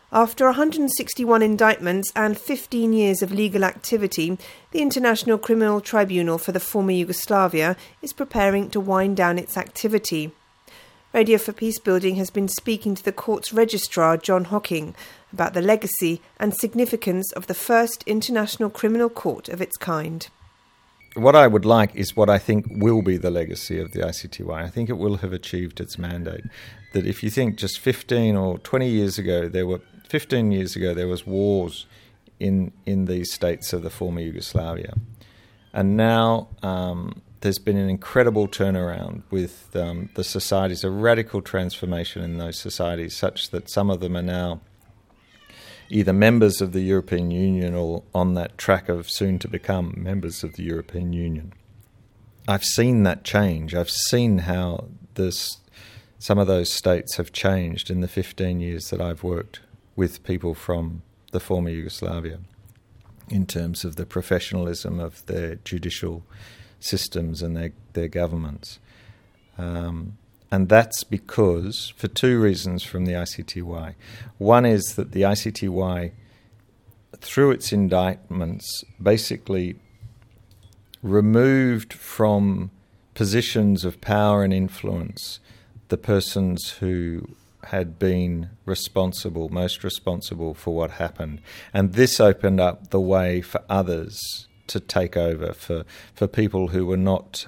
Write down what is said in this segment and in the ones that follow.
After 161 indictments and 15 years of legal activity, the International Criminal Tribunal for the former Yugoslavia is preparing to wind down its activity. Radio for Peacebuilding has been speaking to the court's registrar, John Hocking, about the legacy and significance of the first international criminal court of its kind. What I would like is what I think will be the legacy of the ICTY. I think it will have achieved its mandate. That if you think just 15 or 20 years ago, 15 years ago, there was wars in these states of the former Yugoslavia. And now there's been an incredible turnaround with the societies, a radical transformation in those societies, such that some of them are now either members of the European Union or on that track of soon to become members of the European Union. I've seen that change. I've seen how some of those states have changed in the 15 years that I've worked with people from the former Yugoslavia in terms of the professionalism of their judicial systems and their governments. And that's because, for two reasons from the ICTY. One is that the ICTY, through its indictments, basically removed from positions of power and influence the persons who had been most responsible for what happened. And this opened up the way for others to take over, for people who were not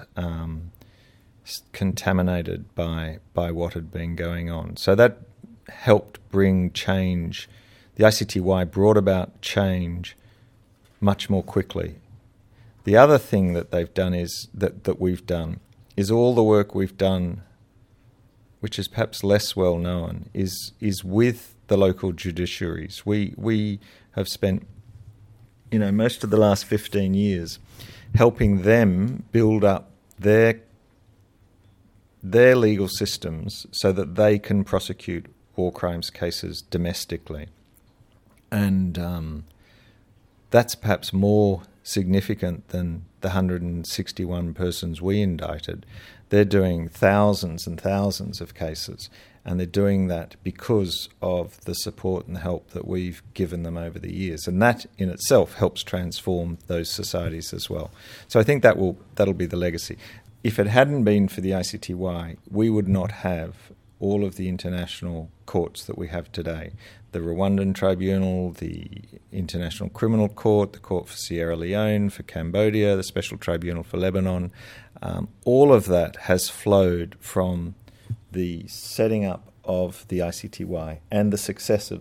contaminated by what had been going on. So that helped bring change. The ICTY brought about change much more quickly. The other thing that they've done is that we've done is all the work we've done, which is perhaps less well known, is with the local judiciaries. We have spent, most of the last 15 years helping them build up their legal systems so that they can prosecute war crimes cases domestically. And that's perhaps more significant than the 161 persons we indicted. They're doing thousands and thousands of cases, and they're doing that because of the support and help that we've given them over the years. And that in itself helps transform those societies as well. So I think that'll be the legacy. If it hadn't been for the ICTY, we would not have all of the international courts that we have today. The Rwandan Tribunal, the International Criminal Court, the Court for Sierra Leone, for Cambodia, the Special Tribunal for Lebanon. All of that has flowed from the setting up of the ICTY and the success of